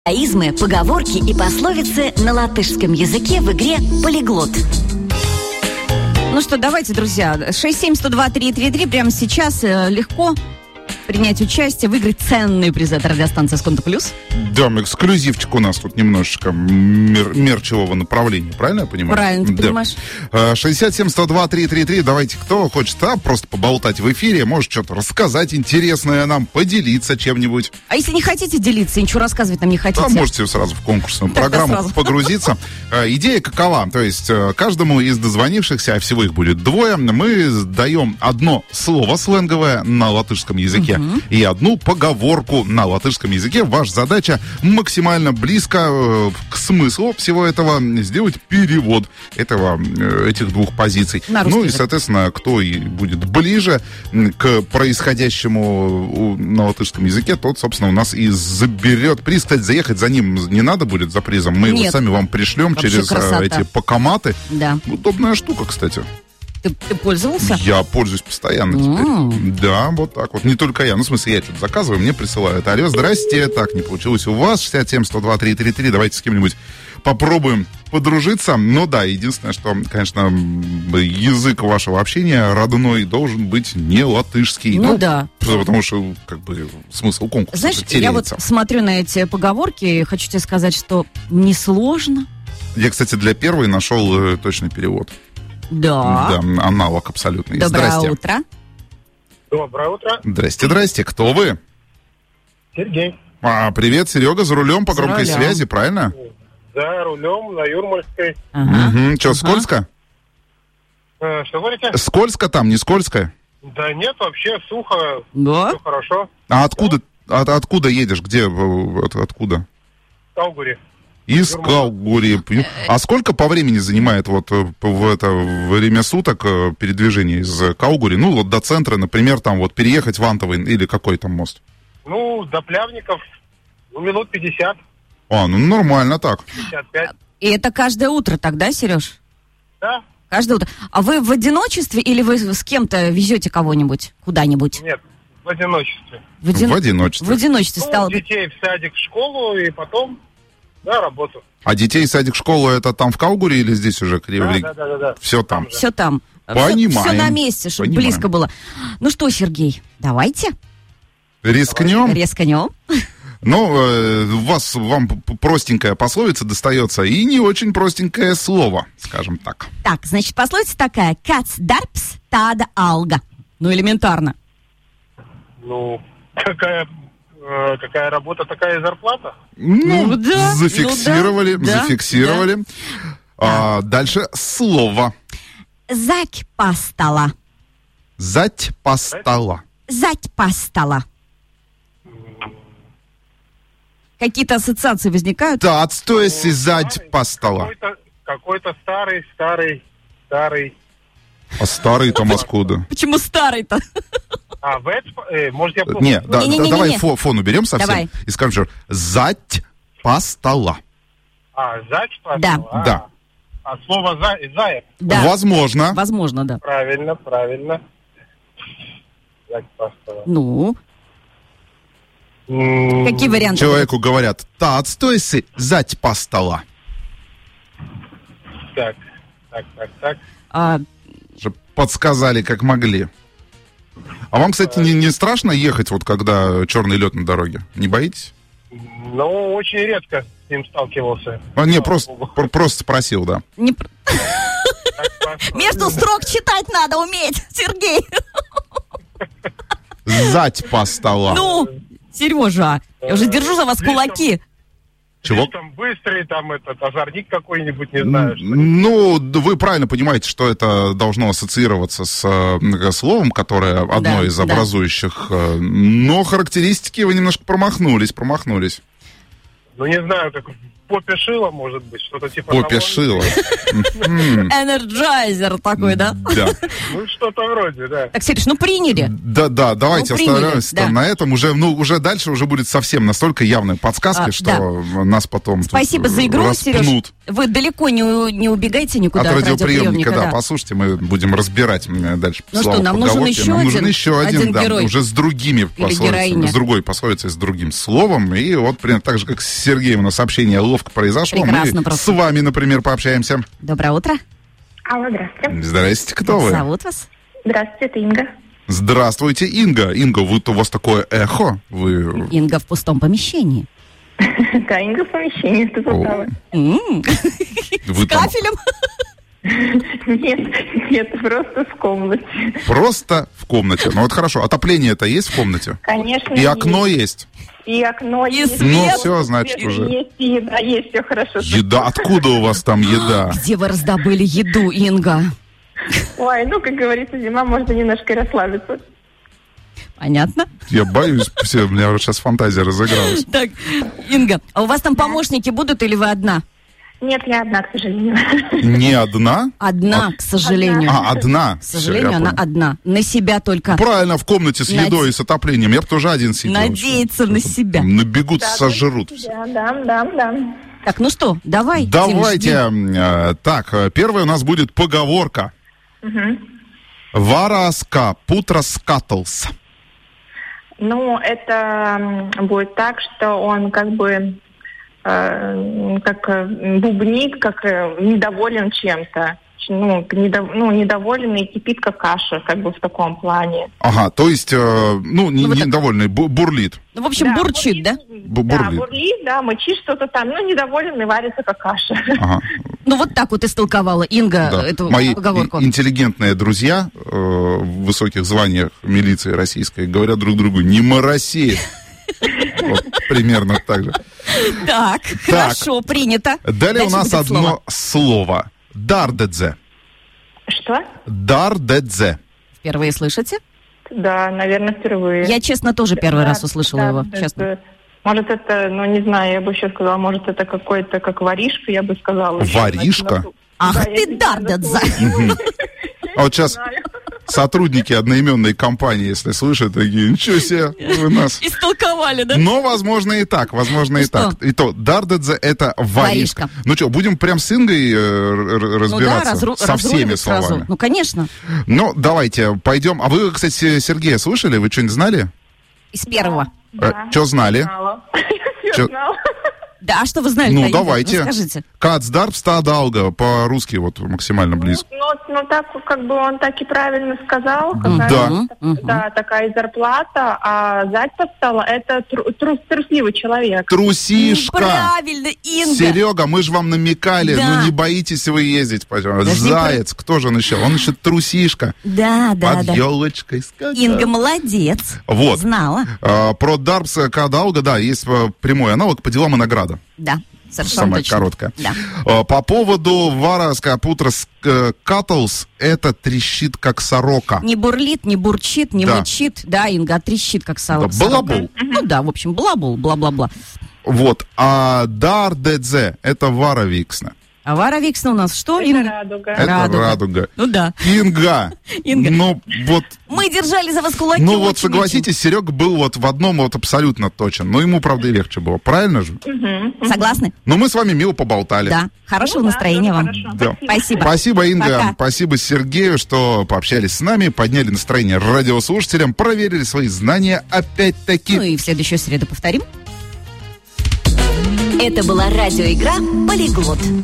Аизмы, поговорки и пословицы на латышском языке в игре «Полиглот». Ну что, давайте, друзья, 6712333 прямо сейчас легко принять участие, выиграть ценные призы от радиостанции «Сконто Плюс». Да, эксклюзивчик у нас тут немножечко мерчевого направления, правильно я понимаю? Правильно, ты понимаешь. 67-102-333, давайте, кто хочет просто поболтать в эфире, может что-то рассказать интересное нам, поделиться чем-нибудь. А если не хотите делиться, ничего рассказывать нам не хотите? Да, можете сразу в конкурсную Тогда программу сразу. погрузиться. Идея какова? То есть каждому из дозвонившихся, а всего их будет двое, мы даем одно слово сленговое на латышском языке и одну поговорку на латышском языке. Ваша задача максимально близко к смыслу всего этого сделать перевод этих двух позиций. Ну и, соответственно, кто и будет ближе к происходящему на латышском языке, тот, собственно, у нас и заберет приз. Кстати, заехать за ним не надо будет, за призом. Мы его сами вам пришлем через эти покоматы. Да. Удобная штука, кстати. Ты пользовался? Я пользуюсь постоянно теперь. Да, вот так вот. Не только я. Ну, в смысле, я что-то заказываю, мне присылают. Алло, здрасте. Так, не получилось у вас. 67-102-333. Давайте с кем-нибудь попробуем подружиться. Но да, единственное, что, конечно, язык вашего общения родной должен быть не латышский. Ну да. Потому что, смысл конкурса. Знаешь, я вот смотрю на эти поговорки и хочу тебе сказать, что несложно. Я, кстати, для первой нашел точный перевод. Да. Да, аналог абсолютный. Доброе Здрасте. утро. Доброе утро. Здрасте. Кто вы? Сергей. Привет, Серега, за рулем по громкой связи, правильно? За рулем на Юрмальской. Что, скользко? Что говорите? Скользко там, не скользко? Да нет, вообще сухо. Да? Все хорошо. А откуда едешь? Где? Откуда? Каугури. Из Каугури. А сколько по времени занимает в это время суток передвижение из Каугури? Ну, вот до центра, например, там вот переехать в Антовый или какой там мост? Ну, до Плявников, минут 50. Ну нормально так. 55. И это каждое утро тогда, Сереж? Да. Каждое утро. А вы в одиночестве или вы с кем-то везете кого-нибудь куда-нибудь? Нет, в одиночестве. В одиночестве. В одиночестве стало. Детей в садик, в школу и потом на работу. А детей садик, школу это там в Каугури или здесь уже? Да. Все там. Все там. Понимаем. Все на месте, чтобы близко было. Ну что, Сергей, давайте. Рискнем? Рискнем. Ну, вам простенькая пословица достается и не очень простенькое слово, скажем так. Так, значит, пословица такая. Kāds darbs, tāda alga. Ну, элементарно. Ну, какая работа, такая и зарплата. Ну, да. Зафиксировали. Да. Дальше слово. Зать по стола. Зать по стола. Зать по стола. Какие-то ассоциации возникают? Да, отстоясь зать по стола. Какой-то старый. А старый-то откуда? Почему старый-то? Может, я помню. Нет, давай фон уберем совсем. Давай. И скажем, что зать по стола. Зать по Да. стола? Да. А слово заяц? Да. Возможно. Возможно, да. Правильно. Зать по стола. Ну? Какие варианты? Человеку говорят, отстойся зать по стола. Так. Чтобы подсказали, как могли. А вам, кстати, не страшно ехать, вот когда черный лед на дороге? Не боитесь? Ну, очень редко с ним сталкивался. Просто спросил, да. Между строк читать надо уметь, Сергей. Зать по стола. Ну, Сережа, я уже держу за вас кулаки. Чего? Там быстрый, там озорник какой-нибудь, не знаю. Ну, вы правильно понимаете, что это должно ассоциироваться с словом, которое одно из образующих. Но характеристики вы немножко промахнулись. Ну, не знаю, как попешила, может быть, что-то типа Попешила. Энерджайзер такой, да? Да. Ну, что-то вроде, да. Так, Сереж, ну приняли. Да, давайте приняли, остановимся да. на этом. Уже дальше уже будет совсем настолько явной подсказкой, что нас потом Спасибо за игру, Сереж. распнут. Вы далеко не убегайте никуда От от радиоприемника, да. да. Послушайте, мы будем разбирать дальше Ну слова что, нам нужен поговорки. еще Нам нужен один- еще один один, да, герой. уже с другими пословицами, героиня. с другой пословицей, с другим словом. И вот примерно так же, как с Сергеем у нас сообщение ловко произошло, Прекрасно мы просто. с вами, например, пообщаемся. Доброе утро. Алло, здравствуйте. Здрасте, кто Как вы? зовут вас? Здравствуйте, это Инга. Здравствуйте, Инга. Инга, у вас такое эхо. Вы... Инга в пустом помещении. Да, Инга в помещении, ты попала. Вы С там кафелем? Нет, просто в комнате. просто в комнате. Ну вот хорошо, отопление-то есть в комнате? Конечно, И окно есть. есть? И окно И есть. свет. Ну все, значит, Свет уже... Есть, и еда есть, все хорошо. Еда? Откуда у вас там еда? Где вы раздобыли еду, Инга? Ой, ну, как говорится, зима, можно немножко расслабиться. Понятно? Я боюсь, все, у меня вот сейчас фантазия разыгралась. Так, Инга, а у вас там помощники будут или вы одна? Нет, я одна, к сожалению. Не одна? Одна, к сожалению. Одна. К сожалению, она одна. На себя только Правильно, в комнате с едой и с отоплением. Я бы тоже один сидел. надеется на себя. Набегут, сожрут. Да. Так, ну что, давай. Дим, Давайте. жди. Так, первая у нас будет поговорка. Вараска путра скатался. Ну, это будет так, что он как бы бубнит, как недоволен чем-то. Недоволен и кипит, как каша, как бы в таком плане. Ага, то есть, вот так. недовольный, бурлит. Ну, в общем, бурчит, да? Да, Бурлит. бурлит, да, мычит что-то там, недоволен и варится, как каша. Ага. Ну, вот так вот истолковала Инга Да. эту Мои поговорку. интеллигентные друзья в высоких званиях милиции российской говорят друг другу: не мороси. Вот, примерно так же. Так, хорошо, принято. Далее у Дальше нас будет слово. одно слово. Дардедзе. Что? Дардедзе. Впервые слышите? Да, наверное, впервые. Я, честно, тоже первый раз услышала Да, его, да, честно. да. Может, это, не знаю, я бы еще сказала, может, это какой-то, как воришка, я бы сказала. Воришка? Ах Да, ты, я не Дардедзе. знаю. А вот сейчас сотрудники одноименной компании, если слышат, такие: ничего себе, вы нас... Истолковали, да? Но, возможно, и так, возможно, и что? так. И то, Дардедзе — это воришка. Воришка. Ну что, будем прям с Ингой разбираться со всеми разрулим сразу. словами? Ну, конечно. Ну, давайте, пойдем. А вы, кстати, Сергея слышали? Вы что-нибудь знали? Из первого. Что знали? Знала. Чё? Всё знала. Да, а что вы знали? Ну, давайте. Ну, скажите. Кацдарб стадалга, по-русски вот максимально близко. Ну, так, как бы он так и правильно сказал. Да. Да, такая зарплата, а зать подстала — это трусливый человек. Трусишка! Правильно, Инга. Серега, мы же вам намекали, Да. ну не боитесь вы ездить, пожалуйста. Подожди, Заяц, кто же он еще? Он еще трусишка. Да, Под да. елочкой скакал. Инга молодец. Вот. Знала. Про Дарбс Кадалга, да, есть прямой аналог по делам и награда. Да, совершенно Самая точно. короткая. Да. По поводу Вараска путра катлс, это трещит как сорока. Не бурлит, не бурчит, не Да. мычит. Да, Инга, а трещит, как Да, балабол. Ну да, в общем, балабол, бла-бла-бла. Вот. А Дардедзе, это Варавиксна. А Вара Виксна у нас что, Это Инга? радуга. Это радуга. Ну да. Инга. Инга. Ну вот. Мы держали за вас кулаки. Ну вот очень-очень. согласитесь, Серега был вот в одном вот абсолютно точен. Но ему, правда, и легче было. Правильно же? Согласны? Но мы с вами мило поболтали. Да. Хорошего настроения вам. Хорошо. Да. Спасибо. Спасибо, Инга. Пока. Спасибо Сергею, что пообщались с нами, подняли настроение радиослушателям, проверили свои знания опять-таки. Ну и в следующую среду повторим. Это была радиоигра «Полиглот».